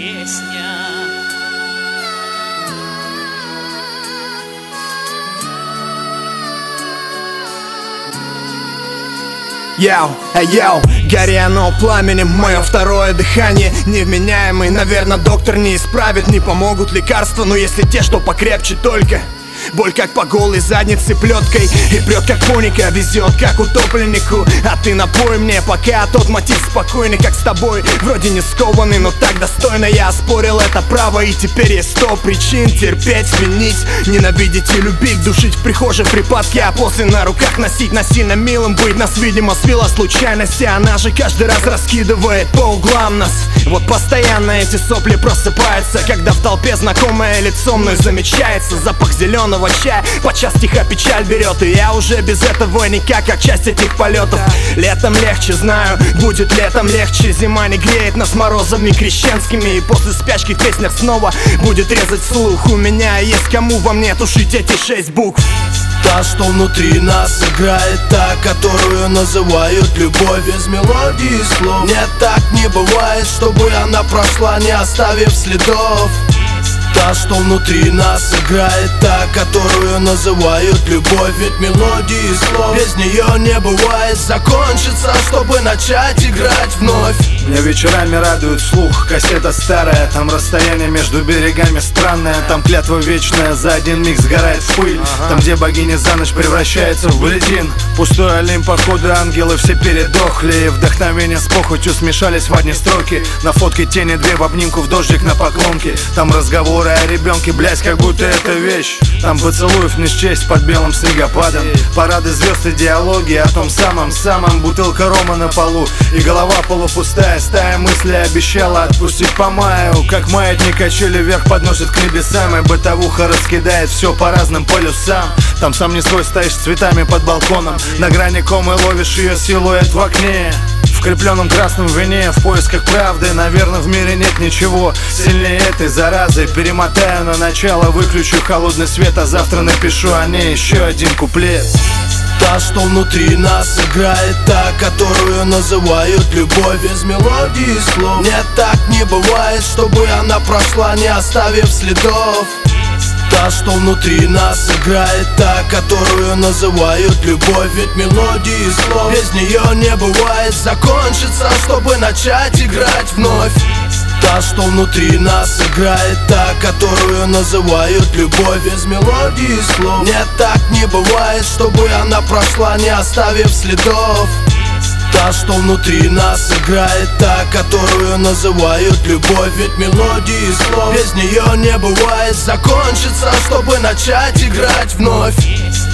песня. Яу, яу, горе оно пламенем, мое второе дыхание. Невменяемый, наверное, доктор не исправит. Не помогут лекарства, но если те, что покрепче только. Боль как по голой заднице плеткой, и прет как коника, везет как утопленнику. А ты напой мне, пока тот мотив спокойный, как с тобой. Вроде не скованный, но так достойно. Я оспорил это право, и теперь есть 100 причин терпеть, винить, ненавидеть и любить. Душить в прихожей в припадке, а после на руках носить. Насильно милым быть нас, видимо, свела случайность. И она же каждый раз раскидывает по углам нас. Вот постоянно эти сопли просыпаются, когда в толпе знакомое лицо мной замечается. Запах зеленого чая, подчас тихо печаль берет. И я уже без этого никак, как часть этих полетов. Летом легче, знаю, будет летом легче. Зима не греет нас морозами крещенскими. И после спячки в песнях снова будет резать слух. У меня есть кому во мне тушить эти 6 букв. Та, что внутри нас играет, та, которую называют любовь. Без мелодии и слов. Нет, так не бывает, чтобы она прошла, не оставив следов. Та, что внутри нас играет, та, которую называют любовь. Ведь мелодии и слов без нее не бывает закончится, чтобы начать играть вновь. Меня вечерами радует слух, кассета старая. Там расстояние между берегами странное. Там клятва вечная, за один миг сгорает в пыль. Там, где богиня за ночь превращается в бледин. Пустой Олимп, походу ангелы все передохли. Вдохновение с похотью смешались в одни строки. На фотке тени две в обнимку, в дождик на поклонке. Там разговоры о ребенке, блять, как будто это вещь. Там поцелуев не счесть под белым снегопадом. Парады звезд и диалоги о том самом. Бутылка рома на полу и голова полупустая. Стая мыслей обещала отпустить по маю. Как маятник качели вверх подносит к небесам. И бытовуха раскидает все по разным полюсам. Там сам не свой стоишь с цветами под балконом. На грани комы ловишь ее силуэт в окне. В крепленном красном вине, в поисках правды. Наверное, в мире нет ничего сильнее этой заразы. Перемотаю на начало, выключу холодный свет. А завтра напишу о ней еще один куплет. Та, что внутри нас играет, та, которую называют любовь. Без мелодии и слов. Нет, так не бывает, чтобы она прошла, не оставив следов. Та, что внутри нас играет, та, которую называют любовь. Ведь мелодии и слов без нее не бывает закончится, чтобы начать играть вновь. Та, что внутри нас играет, та, которую называют любовь. Без мелодии и слов. Нет, так не бывает, чтобы она прошла, не оставив следов. Та, что внутри нас играет, та, которую называют любовь. Ведь мелодии и слов без нее не бывает закончится, чтобы начать играть вновь.